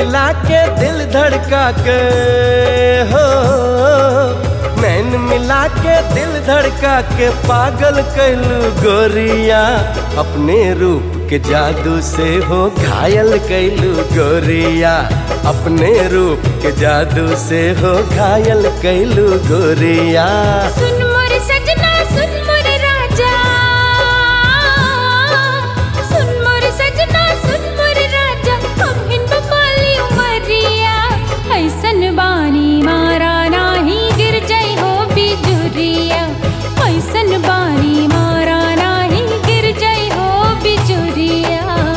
मिला के दिल धड़का के हो, नैन मिला के दिल धड़का के पागल कैलू गोरिया, अपने रूप के जादू से हो घायल कैलू गोरिया, अपने रूप के जादू से हो घायल कैलू गोरिया। सुन मोर सजना सुन मोर राजा, सुन मोर सजना सुन मोर राजा, हम हिन बपाली उमरिया, ऐसन बानी मारा नाही गिर जाई हो बिजुरिया, ऐसन बानी मारा नाही गिर जाई हो बिजुरिया।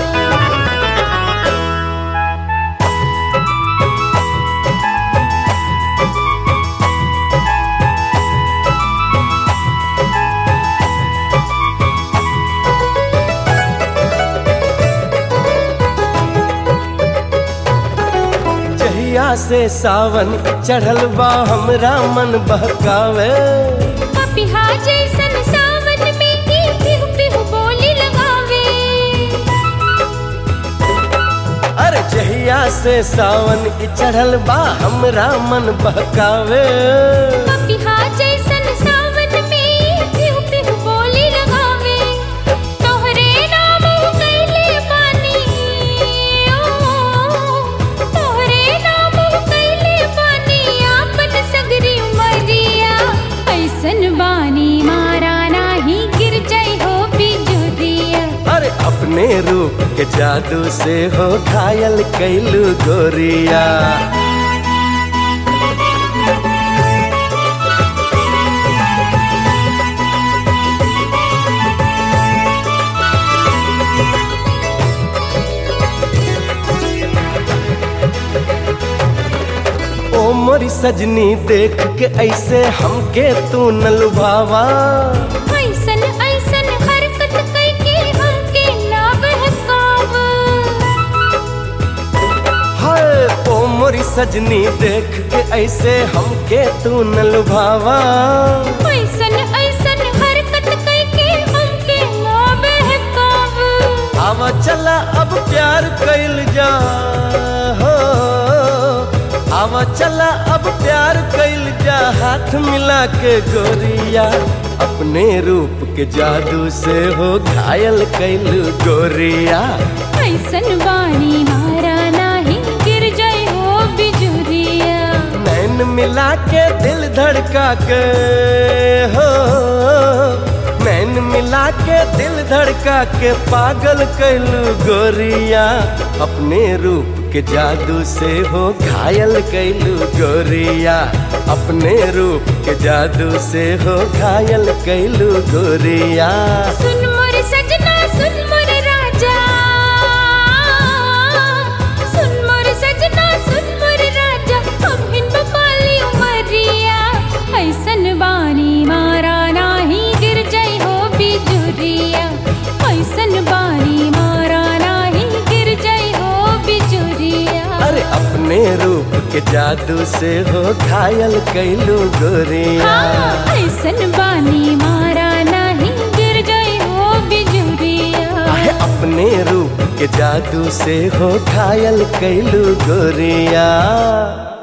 जहिया से सावन चढ़ल बा हमरा मन बहकावे, पपिहा जैसन सावन में ही पिहु पिहु बोली लगावे। अरे जहिया से सावन चढ़ल बा हमरा मन बहकावे, पपिहा जैसन सावन में पिहु पिहु बोली लगावे। तोहरे नाम कैले बानी ओ, तोहरे नाम कैले बानी आपन सगरी उमरिया, ऐसन बानी मारा नाही गिर जाई हो बिजुरिया। अरे अपने रूप के जादू से हो घायल कैलू गोरिया। ओ मोरी सजनी देख के ऐसे हमके तू न लुभावा, ऐसन ऐसन हरकत कैके हमके ना बहकाव। हाय ओ मोरी सजनी देख के ऐसे हमके तू न लुभावा, ऐसन ऐसन हरकत कैके हमके ना बहकाव। आवा चला अब प्यार कैल जा हो, आवा चला अब प्यार कैल जा हाथ मिला के गोरिया, अपने रूप के जादू से हो घायल कैलू गोरिया। ऐसन बानी मारा नाही गिर जाई हो बिजुरिया, नैन मिला के दिल धड़का के हो, नैन मिला के दिल धड़का के पागल कैलू गोरिया, अपने रूप के जादू से हो घायल कैलू गोरिया, अपने रूप के जादू से हो घायल कैलू गोरिया। सुन मोर सजना सुन मोर राजा, सुन मोर सजना सुन मोर राजा, हम हिन बपाली उमरिया, ऐसन बानी मारा नाही गिर जाई हो बिजुरिया, ऐसन बानी मारा नाही गिर जाई हो बिजुरिया। अरे अपने रूप के जादू से हो घायल कैलू गोरिया, हाँ, ऐसन बानी मारा नाही गिर जाई हो बिजुरिया। अपने रूप के जादू से हो घायल कैलू गोरिया।